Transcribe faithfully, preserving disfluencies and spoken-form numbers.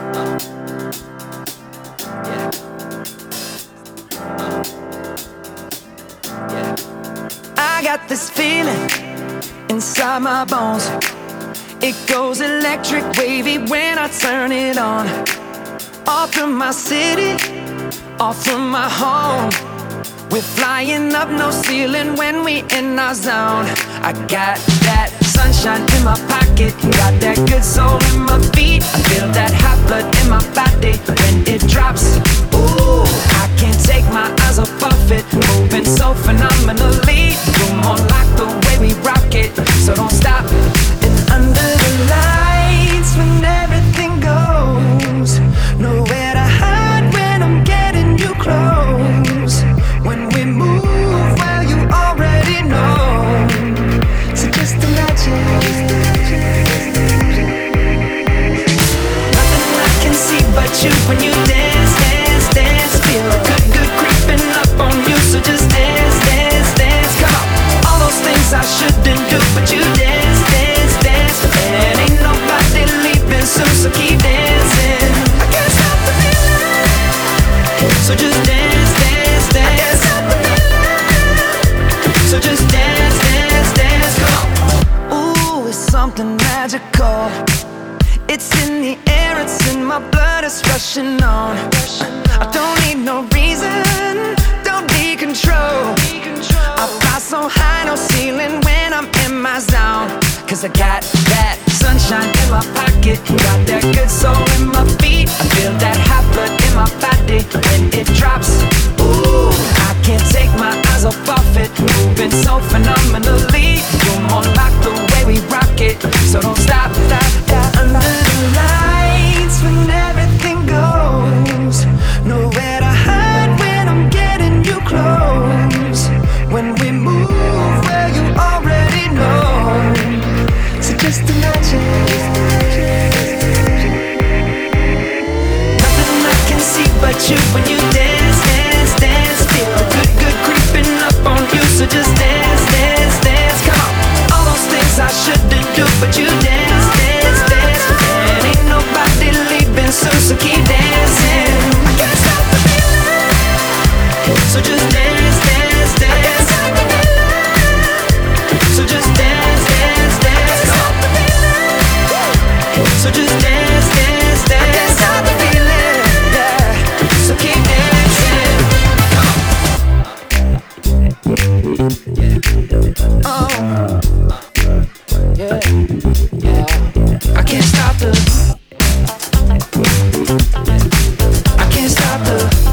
I got this feeling inside my bones. It goes electric wavy when I turn it on. Off from my city, off from my home. We're flying up, no ceiling when we in our zone. I got that sunshine in my pocket, got that good soul in my feet. I feel that hot blood in my body when it drops. Ooh, I can't take my eyes off of it, moving so phenomenally. You're more like the way we rock it, so don't stop. And under the lights, when everything goes, nowhere to hide when I'm getting you close. When we move, well, you already know. So just imagine. Nothing I can see but you when you dance, dance, dance. Feel good, good creeping up on you. So just dance, dance, dance. Come on. All those things I shouldn't do, but you dance, dance, dance. And ain't nobody leaving soon, so keep dancing. I can't stop the feeling. So just dance, dance, dance. So just dance, dance, dance, come on. Ooh, it's something magical. It's in the air, it's in my blood, it's rushing on. I don't need no reason, don't need control. I fly so high, no ceiling when I'm in my zone. Cause I got that sunshine in my pocket, got that good soul in my feet. I feel that hot blood in my body when it drops. Ooh, I can't take my eyes off of it, moving so phenomenally. You're more like the way we rock it, so don't stop, stop, stop. Under the lights when everything goes, nowhere to hide when I'm getting you close. When we move, well, you already know. So just imagine. Nothing I can see but you when you dance, dance, dance. Feel good, good creeping up on you. So just dance, dance, dance. Come on. All those things I shouldn't do, but you dance, dance, dance. And ain't nobody leaving soon, so keep dancing. I can't stop the feeling. So just dance, dance, dance. So just dance, dance, dance. Come on. So just dance, dance, dance. I can't stop the feeling, yeah. So keep dancing. Oh, yeah, yeah. I can't stop the. I can't stop the.